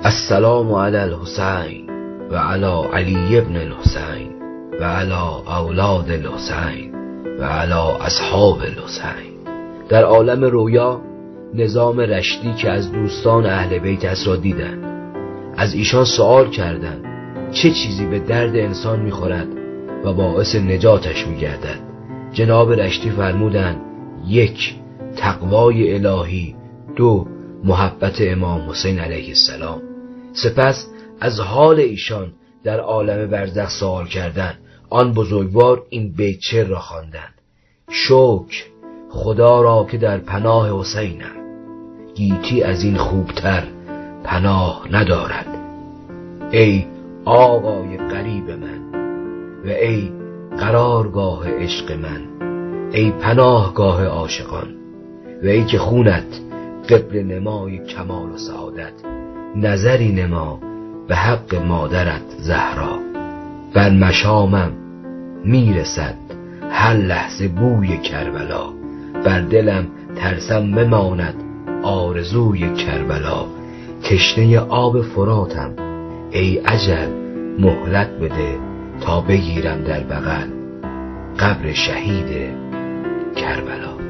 السلام علی الحسین و علی علی ابن الحسین و علی اولاد الحسین و علی اصحاب الحسین. در عالم رویا نظام رشدی که از دوستان اهل بیت را دیدند، از ایشان سوال کردند چه چیزی به درد انسان میخورد و باعث نجاتش میگردد. جناب رشدی فرمودند: 1. تقوای الهی، 2. محبت امام حسین علیه السلام. سپس از حال ایشان در عالم برزخ سوال کردند. آن بزرگوار این بیت را خواندند: شکر خدا را که در پناه حسینم، گیتی از این خوبتر پناه ندارد. ای آقای قریب من و ای قرارگاه عشق من، ای پناهگاه عاشقان و ای که خونت قبل نمای کمال و سعادت، نظری نما به حق مادرت زهرا. بر مشامم میرسد هر لحظه بوی کربلا، بر دلم ترسم بماند آرزوی کربلا. تشنه آب فراتم، ای اجل مهلت بده تا بگیرم در بغل قبر شهید کربلا.